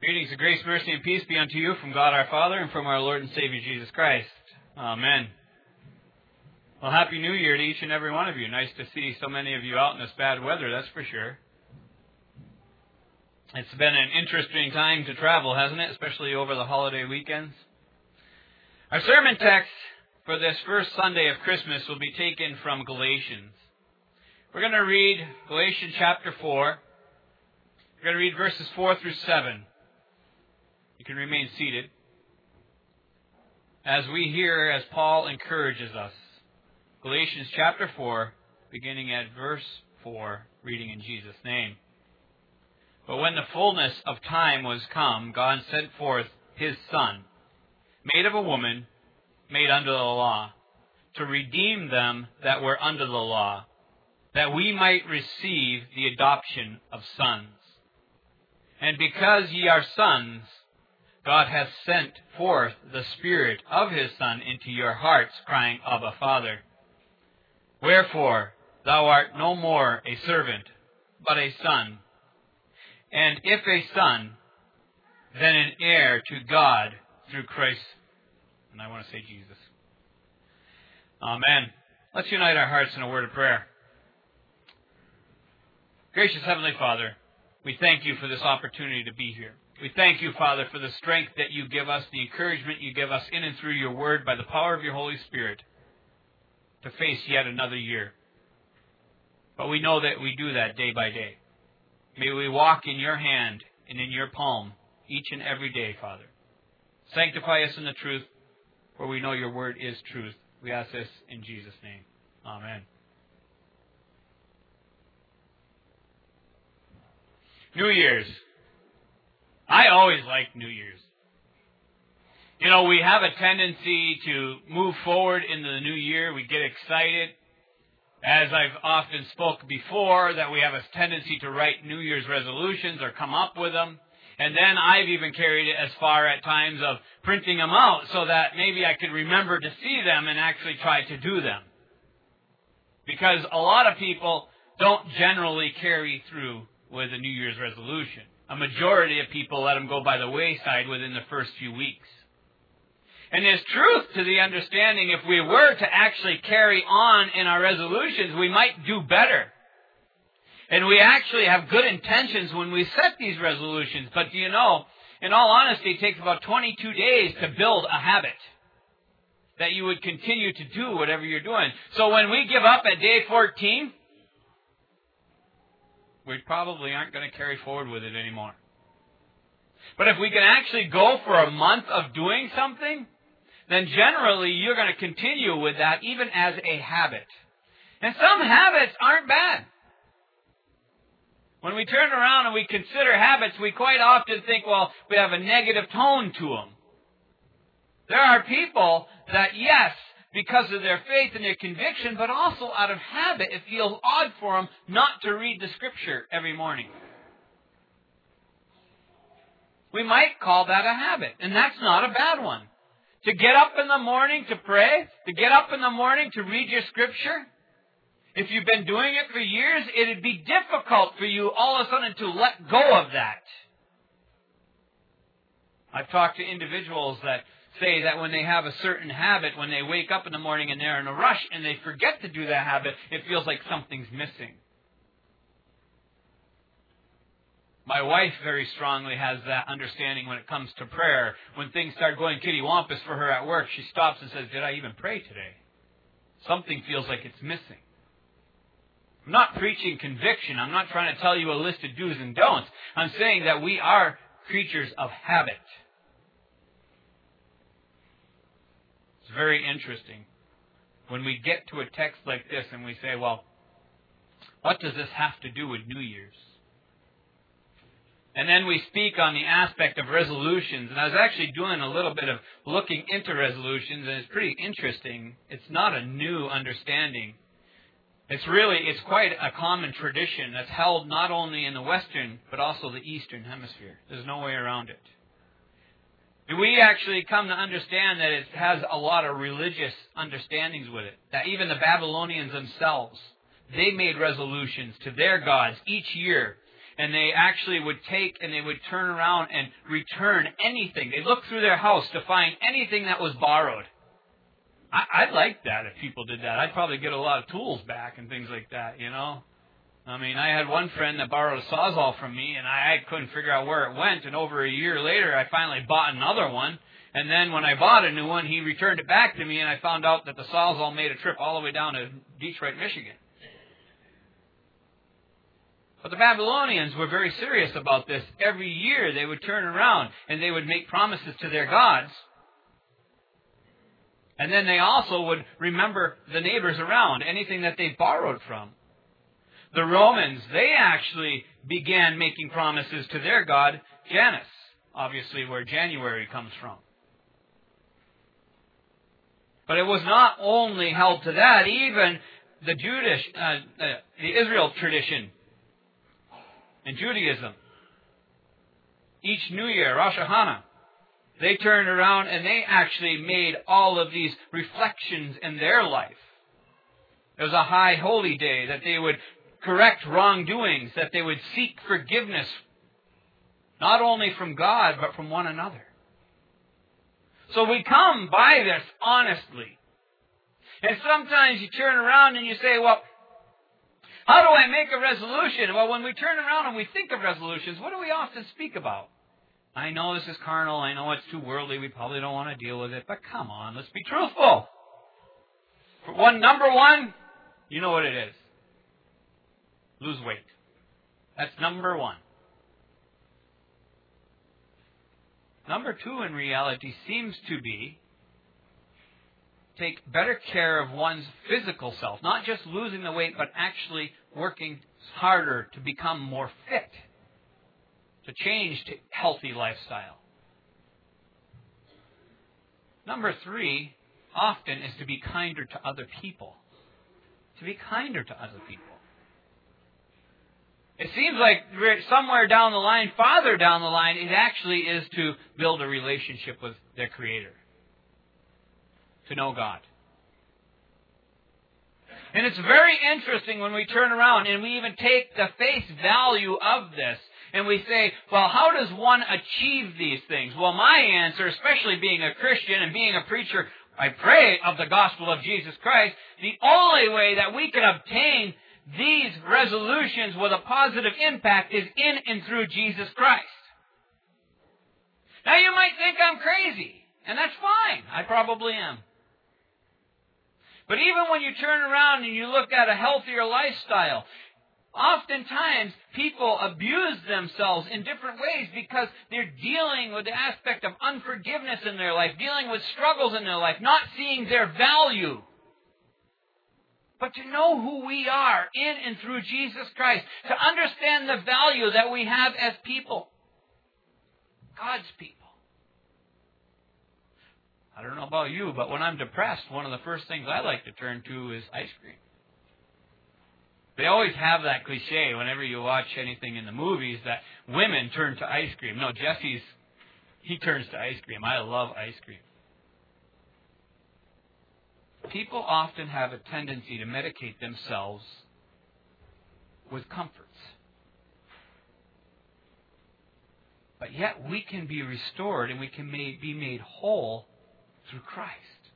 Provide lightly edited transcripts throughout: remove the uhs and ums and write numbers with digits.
Greetings of grace, mercy, and peace be unto you from God our Father and from our Lord and Savior Jesus Christ. Amen. Well, Happy New Year to each and every one of you. Nice to see so many of you out in this bad weather, that's for sure. It's been an interesting time to travel, hasn't it? Especially over the holiday weekends. Our sermon text for this first Sunday of Christmas will be taken from Galatians. We're going to read Galatians chapter 4. We're going to read verses 4 through 7. You can remain seated as we hear as Paul encourages us. Galatians chapter 4, beginning at verse 4, reading in Jesus' name. But when the fullness of time was come, God sent forth His Son, made of a woman, made under the law, to redeem them that were under the law, that we might receive the adoption of sons. And because ye are sons, God hath sent forth the Spirit of His Son into your hearts, crying, Abba, Father. Wherefore, thou art no more a servant, but a son. And if a son, then an heir to God through Christ. And I want to say Jesus. Amen. Let's unite our hearts in a word of prayer. Gracious Heavenly Father, we thank you for this opportunity to be here. We thank you, Father, for the strength that you give us, the encouragement you give us in and through your word by the power of your Holy Spirit to face yet another year. But we know that we do that day by day. May we walk in your hand and in your palm each and every day, Father. Sanctify us in the truth, for we know your word is truth. We ask this in Jesus' name. Amen. New Year's. I always like New Year's. You know, we have a tendency to move forward into the new year. We get excited. As I've often spoke before, that we have a tendency to write New Year's resolutions or come up with them. And then I've even carried it as far at times of printing them out so that maybe I could remember to see them and actually try to do them. Because a lot of people don't generally carry through with a New Year's resolution. A majority of people let them go by the wayside within the first few weeks. And there's truth to the understanding if we were to actually carry on in our resolutions, we might do better. And we actually have good intentions when we set these resolutions. But do you know, in all honesty, it takes about 22 days to build a habit that you would continue to do whatever you're doing. So when we give up at day 14, we probably aren't going to carry forward with it anymore. But if we can actually go for a month of doing something, then generally you're going to continue with that even as a habit. And some habits aren't bad. When we turn around and we consider habits, we quite often think, well, we have a negative tone to them. There are people that, yes, because of their faith and their conviction, but also out of habit, it feels odd for them not to read the Scripture every morning. We might call that a habit, and that's not a bad one. To get up in the morning to pray, to get up in the morning to read your Scripture, if you've been doing it for years, it'd be difficult for you all of a sudden to let go of that. I've talked to individuals that say that when they have a certain habit, when they wake up in the morning and they're in a rush and they forget to do that habit, it feels like something's missing. My wife very strongly has that understanding when it comes to prayer. When things start going kittywampus for her at work, she stops and says, did I even pray today? Something feels like it's missing. I'm not preaching conviction. I'm not trying to tell you a list of do's and don'ts. I'm saying that we are creatures of habit. It's very interesting when we get to a text like this and we say, well, what does this have to do with New Year's? And then we speak on the aspect of resolutions. And I was actually doing a little bit of looking into resolutions, and it's pretty interesting. It's not a new understanding. It's quite a common tradition that's held not only in the Western, but also the Eastern Hemisphere. There's no way around it. We actually come to understand that it has a lot of religious understandings with it. That even the Babylonians themselves, they made resolutions to their gods each year. And they actually would take and they would turn around and return anything. They'd look through their house to find anything that was borrowed. I'd like that if people did that. I'd probably get a lot of tools back and things like that, you know. I mean, I had one friend that borrowed a Sawzall from me, and I couldn't figure out where it went. And over a year later, I finally bought another one. And then when I bought a new one, he returned it back to me, and I found out that the Sawzall made a trip all the way down to Detroit, Michigan. But the Babylonians were very serious about this. Every year they would turn around and they would make promises to their gods. And then they also would remember the neighbors around, anything that they borrowed from. The Romans, they actually began making promises to their god, Janus, obviously where January comes from. But it was not only held to that, even the the Israel tradition in Judaism. Each New Year, Rosh Hashanah, they turned around and they actually made all of these reflections in their life. It was a high holy day that they would correct wrongdoings, that they would seek forgiveness, not only from God, but from one another. So we come by this honestly. And sometimes you turn around and you say, well, how do I make a resolution? Well, when we turn around and we think of resolutions, what do we often speak about? I know this is carnal. I know it's too worldly. We probably don't want to deal with it. But come on, let's be truthful. Number one, you know what it is. Lose weight. That's number one. Number two, in reality, seems to be take better care of one's physical self. Not just losing the weight, but actually working harder to become more fit. To change to healthy lifestyle. Number three, often, is to be kinder to other people. To be kinder to other people. It seems like somewhere down the line, farther down the line, it actually is to build a relationship with their Creator. To know God. And it's very interesting when we turn around and we even take the face value of this. And we say, well, how does one achieve these things? Well, my answer, especially being a Christian and being a preacher, I pray, of the gospel of Jesus Christ, the only way that we can obtain these resolutions with a positive impact is in and through Jesus Christ. Now, you might think I'm crazy, and that's fine. I probably am. But even when you turn around and you look at a healthier lifestyle, oftentimes people abuse themselves in different ways because they're dealing with the aspect of unforgiveness in their life, dealing with struggles in their life, not seeing their value. But to know who we are in and through Jesus Christ, to understand the value that we have as people, God's people. I don't know about you, but when I'm depressed, one of the first things I like to turn to is ice cream. They always have that cliche whenever you watch anything in the movies that women turn to ice cream. No, he turns to ice cream. I love ice cream. People often have a tendency to medicate themselves with comforts. But yet we can be restored and we can be made whole through Christ.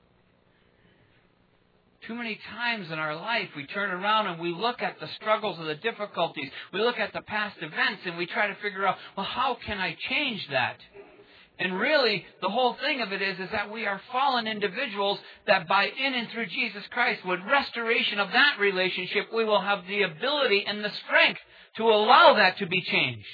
Too many times in our life we turn around and we look at the struggles and the difficulties. We look at the past events and we try to figure out, well, how can I change that? And really, the whole thing of it is that we are fallen individuals that by in and through Jesus Christ, with restoration of that relationship, we will have the ability and the strength to allow that to be changed.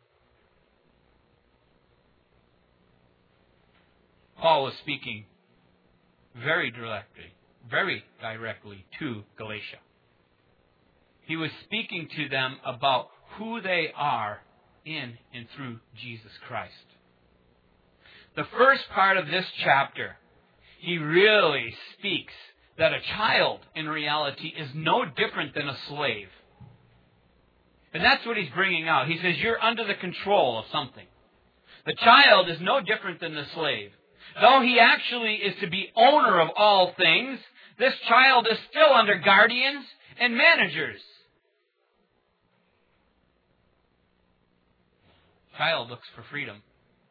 Paul was speaking very directly to Galatia. He was speaking to them about who they are in and through Jesus Christ. The first part of this chapter, he really speaks that a child, in reality, is no different than a slave. And that's what he's bringing out. He says, you're under the control of something. The child is no different than the slave. Though he actually is to be owner of all things, this child is still under guardians and managers. child looks for freedom.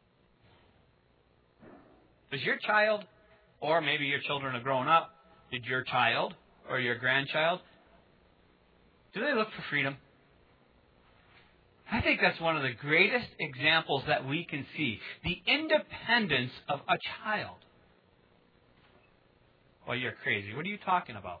Does your child, or maybe your children have grown up, did your child or your grandchild, do they look for freedom? I think that's one of the greatest examples that we can see. The independence of a child. Well, you're crazy. What are you talking about?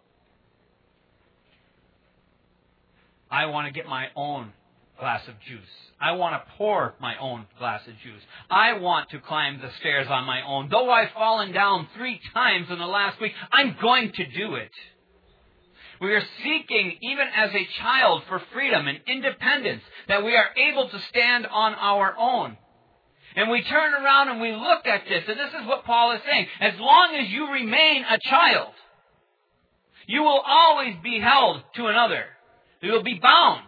I want to get my own glass of juice. I want to pour my own glass of juice. I want to climb the stairs on my own. Though I've fallen down 3 times in the last week, I'm going to do it. We are seeking, even as a child, for freedom and independence, that we are able to stand on our own. And we turn around and we look at this, and this is what Paul is saying. As long as you remain a child, you will always be held to another. You will be bound.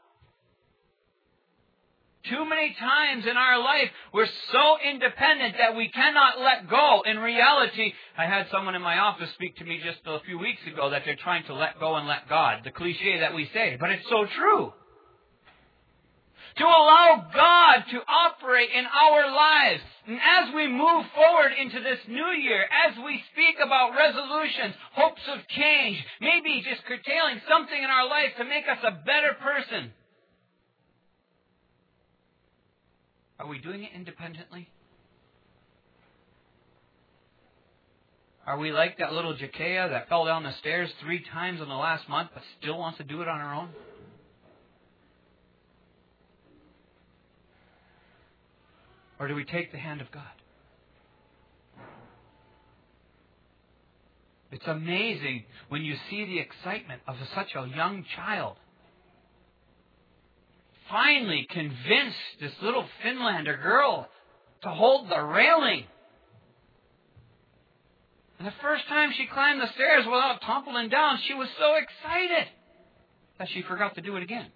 Too many times in our life, we're so independent that we cannot let go. In reality, I had someone in my office speak to me just a few weeks ago that they're trying to let go and let God. The cliche that we say, but it's so true. To allow God to operate in our lives. And as we move forward into this new year, as we speak about resolutions, hopes of change, maybe just curtailing something in our life to make us a better person. Are we doing it independently? Are we like that little Zacchaeus that fell down the stairs 3 times in the last month but still wants to do it on her own? Or do we take the hand of God? It's amazing when you see the excitement of such a young child. Finally convinced this little Finlander girl to hold the railing. And the first time she climbed the stairs without tumbling down, she was so excited that she forgot to do it again.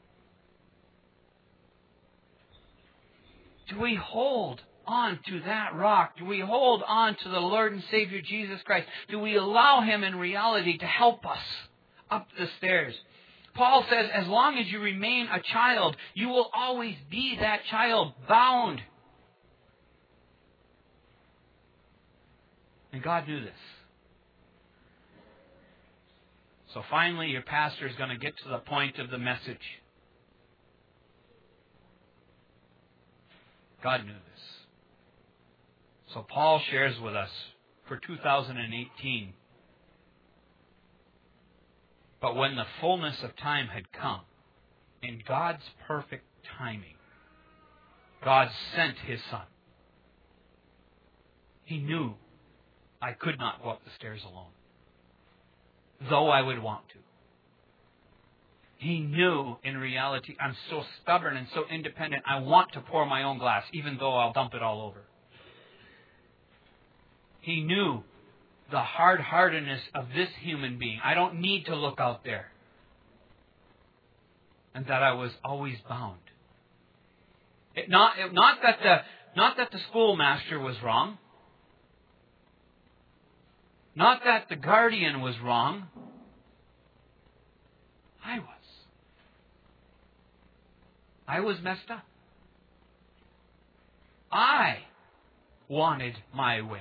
Do we hold on to that rock? Do we hold on to the Lord and Savior Jesus Christ? Do we allow Him in reality to help us up the stairs? Paul says, as long as you remain a child, you will always be that child, bound. And God knew this. So finally, your pastor is going to get to the point of the message. God knew this. So Paul shares with us for 2018. But when the fullness of time had come, in God's perfect timing, God sent His Son. He knew I could not go up the stairs alone, though I would want to. He knew, in reality, I'm so stubborn and so independent, I want to pour my own glass, even though I'll dump it all over. He knew the hard-heartedness of this human being. I don't need to look out there. And that I was always bound. Not that the schoolmaster was wrong. Not that the guardian was wrong. I was messed up. I wanted my way.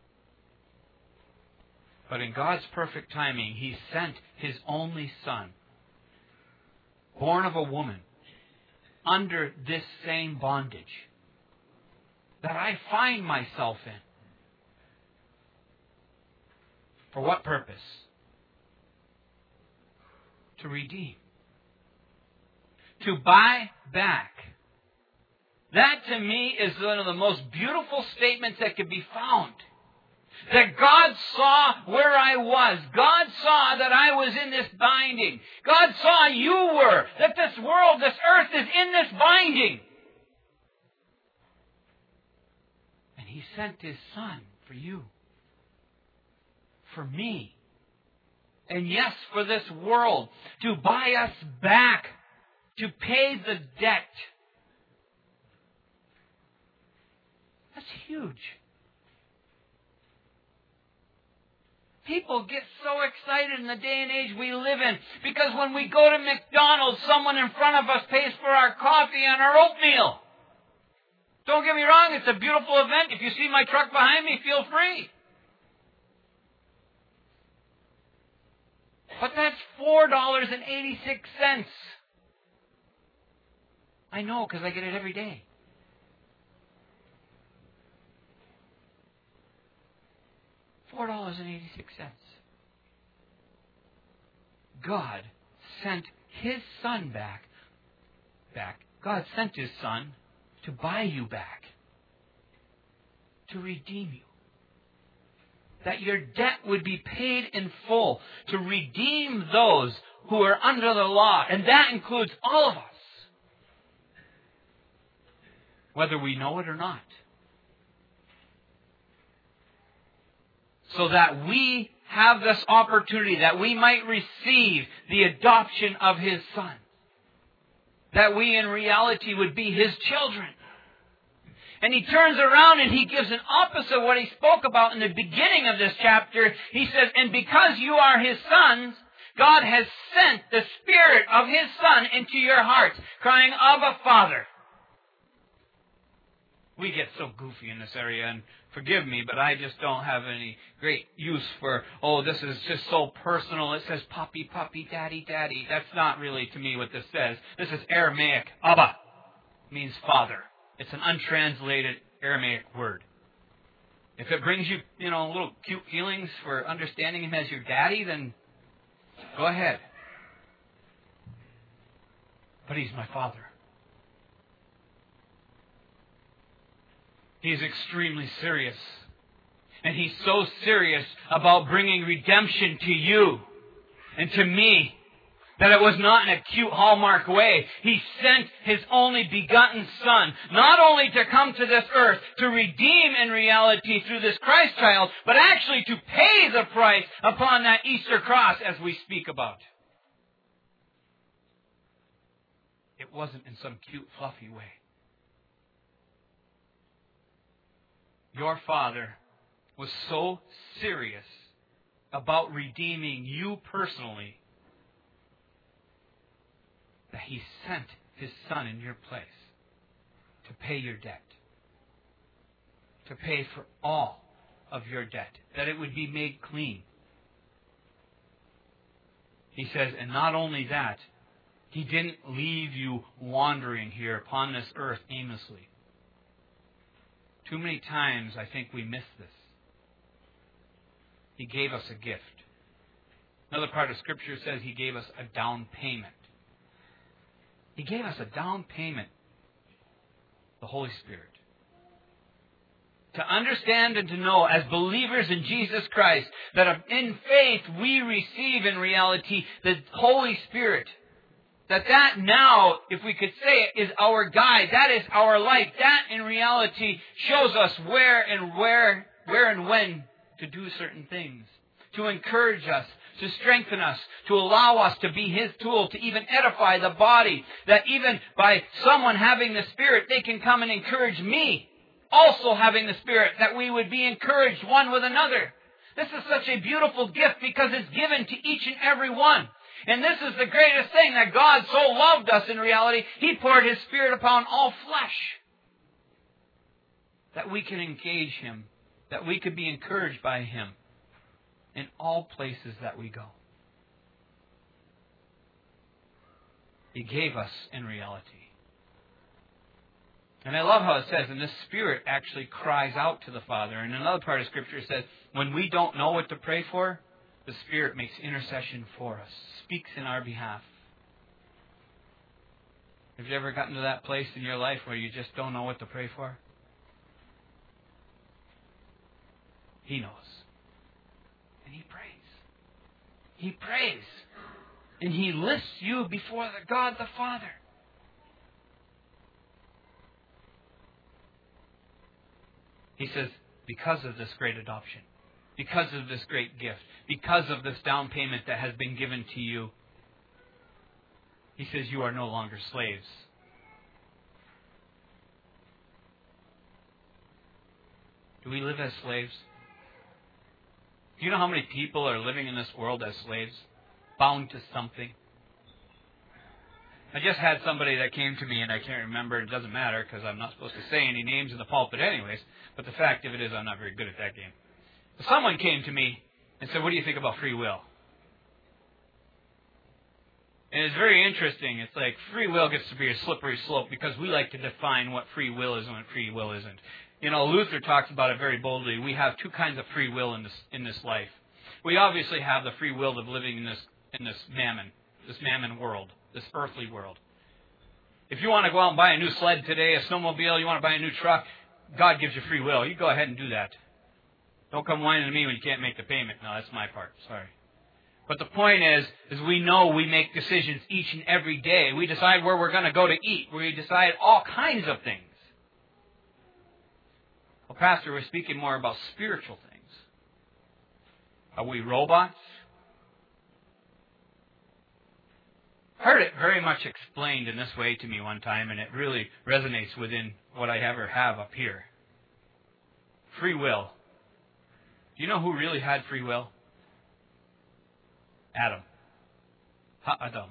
But in God's perfect timing, He sent His only Son, born of a woman, under this same bondage that I find myself in. For what purpose? To redeem. To buy back. That to me is one of the most beautiful statements that could be found. That God saw where I was. God saw that I was in this binding. God saw you were. That this world, this earth is in this binding. And He sent His Son for you. For me. And yes, for this world. To buy us back. To pay the debt. That's huge. People get so excited in the day and age we live in because when we go to McDonald's, someone in front of us pays for our coffee and our oatmeal. Don't get me wrong, it's a beautiful event. If you see my truck behind me, feel free. But that's $4.86. I know, because I get it every day. $4.86. God sent His Son back. God sent His Son to buy you back. To redeem you. That your debt would be paid in full. To redeem those who are under the law. And that includes all of us. Whether we know it or not. So that we have this opportunity, that we might receive the adoption of His Son. That we in reality would be His children. And He turns around and He gives an opposite of what He spoke about in the beginning of this chapter. He says, and because you are His sons, God has sent the Spirit of His Son into your hearts, crying, Abba, Father. We get so goofy in this area, and forgive me, but I just don't have any great use for, this is just so personal. It says, Papi, Papi, Daddy, Daddy. That's not really to me what this says. This is Aramaic. Abba means father. It's an untranslated Aramaic word. If it brings you, little cute feelings for understanding Him as your daddy, then go ahead. But He's my Father. He's extremely serious. And He's so serious about bringing redemption to you and to me that it was not in a cute Hallmark way. He sent His only begotten Son, not only to come to this earth to redeem in reality through this Christ child, but actually to pay the price upon that Easter cross as we speak about. It wasn't in some cute, fluffy way. Your Father was so serious about redeeming you personally that He sent His Son in your place to pay your debt. To pay for all of your debt. That it would be made clean. He says, and not only that, He didn't leave you wandering here upon this earth aimlessly. Too many times I think we miss this. He gave us a gift. Another part of Scripture says He gave us a down payment. He gave us a down payment. The Holy Spirit. To understand and to know as believers in Jesus Christ that in faith we receive in reality the Holy Spirit. That now, if we could say it, is our guide. That is our light. That in reality shows us where and when to do certain things. To encourage us, to strengthen us, to allow us to be His tool, to even edify the body. That even by someone having the Spirit, they can come and encourage me. Also having the Spirit, that we would be encouraged one with another. This is such a beautiful gift because it's given to each and every one. And this is the greatest thing, that God so loved us in reality, He poured His Spirit upon all flesh. That we can engage Him, that we could be encouraged by Him in all places that we go. He gave us in reality. And I love how it says, and the Spirit actually cries out to the Father. And another part of Scripture says, when we don't know what to pray for, the Spirit makes intercession for us, speaks in our behalf. Have you ever gotten to that place in your life where you just don't know what to pray for? He knows. And He prays. He prays. And He lifts you before the God the Father. He says, because of this great adoption, because of this great gift, because of this down payment that has been given to you, He says you are no longer slaves. Do we live as slaves? Do you know how many people are living in this world as slaves? Bound to something. I just had somebody that came to me, and I can't remember. It doesn't matter because I'm not supposed to say any names in the pulpit anyways. But the fact of it is I'm not very good at that game. But someone came to me and said, what do you think about free will? And it's very interesting. It's like free will gets to be a slippery slope because we like to define what free will is and what free will isn't. You know, Luther talks about it very boldly. We have two kinds of free will in this life. We obviously have the free will of living in this mammon world, this earthly world. If you want to go out and buy a new sled today, a snowmobile, you want to buy a new truck, God gives you free will. You go ahead and do that. Don't come whining to me when you can't make the payment. No, that's my part. Sorry. But the point is we know we make decisions each and every day. We decide where we're going to go to eat. We decide all kinds of things. Well, Pastor, we're speaking more about spiritual things. Are we robots? I heard it very much explained in this way to me one time, and it really resonates within what I ever have up here. Free will. Do you know who really had free will? Adam. Ha-Adam.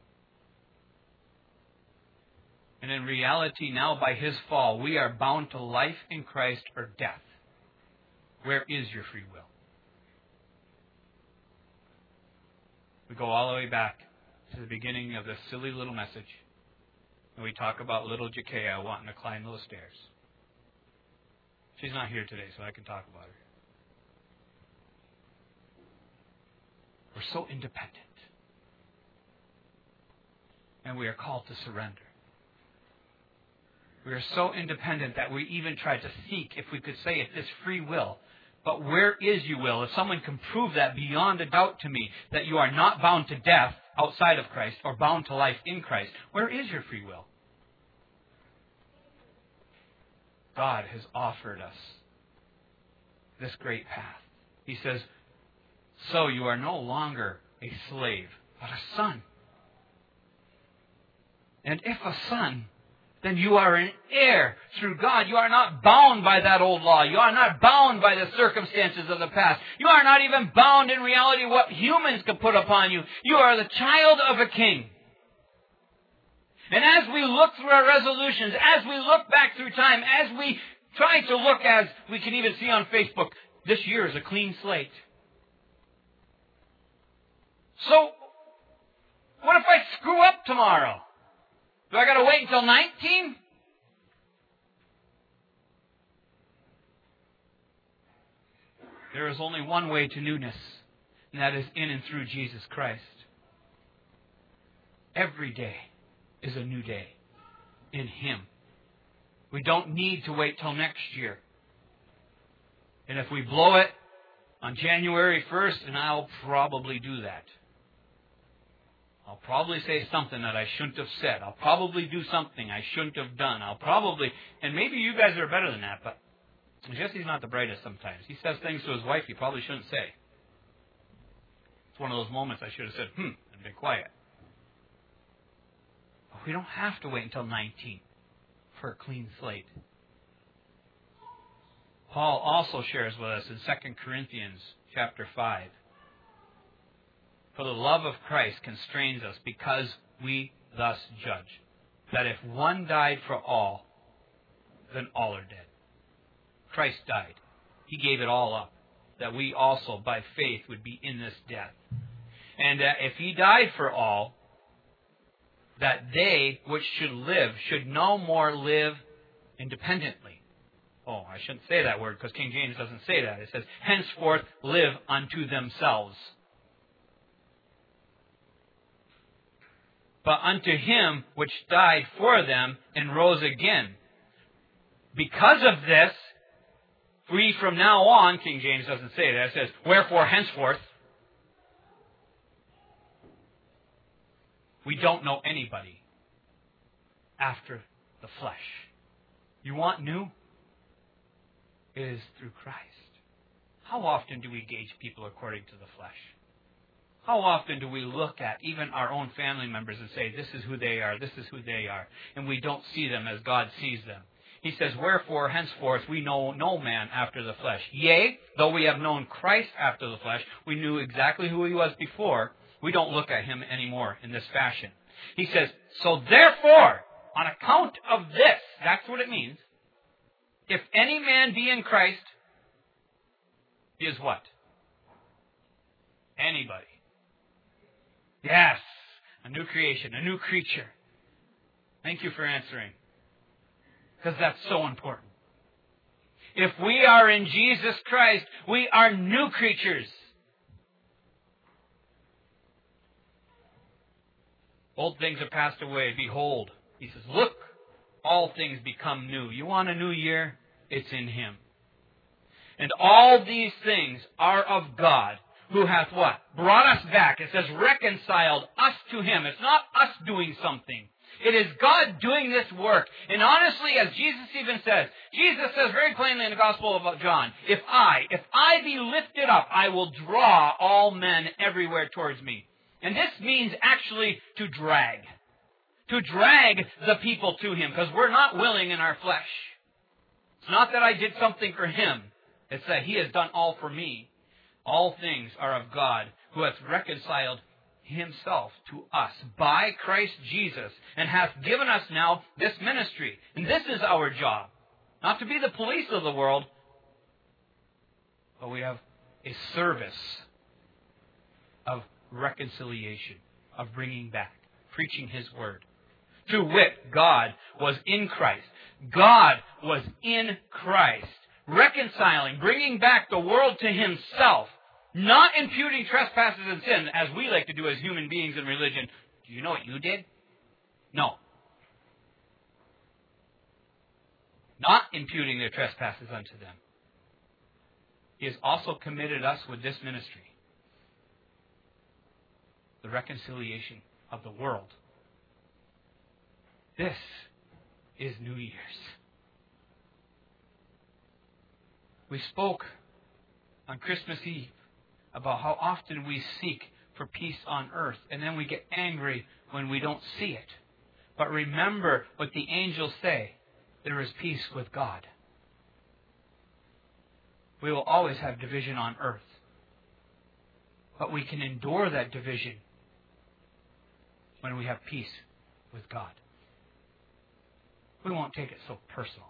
And in reality, now by his fall, we are bound to life in Christ or death. Where is your free will? We go all the way back to the beginning of this silly little message. And we talk about little Jakeia wanting to climb those stairs. She's not here today, so I can talk about her. We're so independent. And we are called to surrender. We are so independent that we even try to seek, if we could say it, this free will. But where is your will? If someone can prove that beyond a doubt to me, that you are not bound to death outside of Christ or bound to life in Christ, where is your free will? God has offered us this great path. He says, so you are no longer a slave, but a son. And if a son, then you are an heir through God. You are not bound by that old law. You are not bound by the circumstances of the past. You are not even bound in reality what humans could put upon you. You are the child of a king. And as we look through our resolutions, as we look back through time, as we try to look, as we can even see on Facebook, this year is a clean slate. So, what if I screw up tomorrow? Do I got to wait until 19? There is only one way to newness, and that is in and through Jesus Christ. Every day is a new day in Him. We don't need to wait till next year. And if we blow it on January 1st, and I'll probably do that. I'll probably say something that I shouldn't have said. I'll probably do something I shouldn't have done. And maybe you guys are better than that, but Jesse's not the brightest sometimes. He says things to his wife he probably shouldn't say. It's one of those moments I should have said, and been quiet. But we don't have to wait until 19 for a clean slate. Paul also shares with us in 2 Corinthians chapter 5. For the love of Christ constrains us, because we thus judge, that if one died for all, then all are dead. Christ died. He gave it all up, that we also by faith would be in this death. And if He died for all, that they which should live should no more live independently. Oh, I shouldn't say that word because King James doesn't say that. It says, henceforth live unto themselves. But unto Him which died for them and rose again. Because of this, we from now on, King James doesn't say that, it says, wherefore henceforth, we don't know anybody after the flesh. You want new? It is through Christ. How often do we gauge people according to the flesh? How often do we look at even our own family members and say, this is who they are, this is who they are, and we don't see them as God sees them? He says, wherefore, henceforth, we know no man after the flesh. Yea, though we have known Christ after the flesh, we knew exactly who He was before, we don't look at Him anymore in this fashion. He says, so therefore, on account of this, that's what it means. If any man be in Christ, he is what? Anybody. Yes. A new creation, a new creature. Thank you for answering. Because that's so important. If we are in Jesus Christ, we are new creatures. Old things are passed away. Behold, he says, look, all things become new. You want a new year? It's in Him. And all these things are of God, who hath what? Brought us back. It says reconciled us to Him. It's not us doing something. It is God doing this work. And honestly, as Jesus even says, Jesus says very plainly in the Gospel of John, if I be lifted up, I will draw all men everywhere towards me. And this means actually to drag. To drag the people to Him, because we're not willing in our flesh. It's not that I did something for Him. It's that He has done all for me. All things are of God, who hath reconciled Himself to us by Christ Jesus, and hath given us now this ministry. And this is our job. Not to be the police of the world, but we have a service of reconciliation, of bringing back, preaching His word. To wit, God was in Christ. God was in Christ, reconciling, bringing back the world to Himself, not imputing trespasses and sin, as we like to do as human beings in religion. Do you know what you did? No. Not imputing their trespasses unto them. He has also committed us with this ministry. The reconciliation of the world. This is New Year's. We spoke on Christmas Eve about how often we seek for peace on earth, and then we get angry when we don't see it. But remember what the angels say, there is peace with God. We will always have division on earth, but we can endure that division when we have peace with God. We won't take it so personal.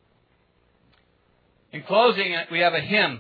In closing, we have a hymn.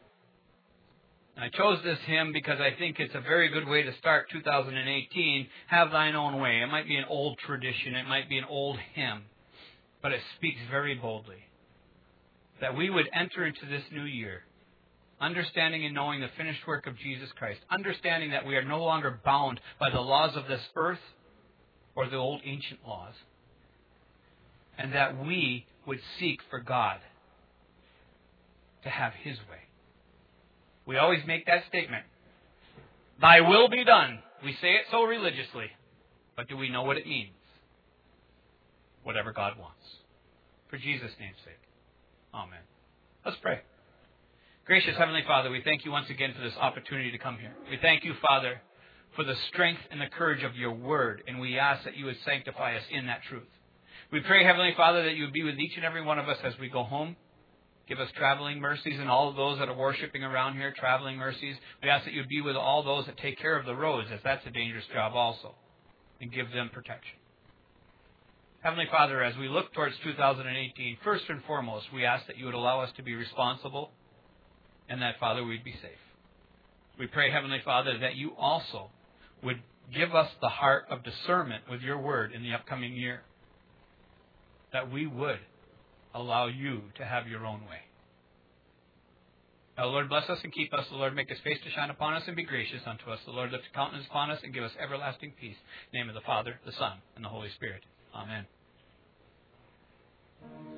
I chose this hymn because I think it's a very good way to start 2018. Have Thine Own Way. It might be an old tradition. It might be an old hymn. But it speaks very boldly. That we would enter into this new year understanding and knowing the finished work of Jesus Christ. Understanding that we are no longer bound by the laws of this earth or the old ancient laws. And that we would seek for God to have His way. We always make that statement. Thy will be done. We say it so religiously. But do we know what it means? Whatever God wants. For Jesus' name's sake. Amen. Let's pray. Gracious Heavenly Father, we thank You once again for this opportunity to come here. We thank You, Father, for the strength and the courage of Your word. And we ask that You would sanctify us in that truth. We pray, Heavenly Father, that You would be with each and every one of us as we go home. Give us traveling mercies, and all of those that are worshiping around here, traveling mercies. We ask that You would be with all those that take care of the roads, as that's a dangerous job also, and give them protection. Heavenly Father, as we look towards 2018, first and foremost, we ask that You would allow us to be responsible, and that, Father, we'd be safe. We pray, Heavenly Father, that You also would give us the heart of discernment with Your word in the upcoming year. That we would allow You to have Your own way. Now, Lord, bless us and keep us. The Lord, make His face to shine upon us and be gracious unto us. The Lord, lift a countenance upon us and give us everlasting peace. In the name of the Father, the Son, and the Holy Spirit. Amen.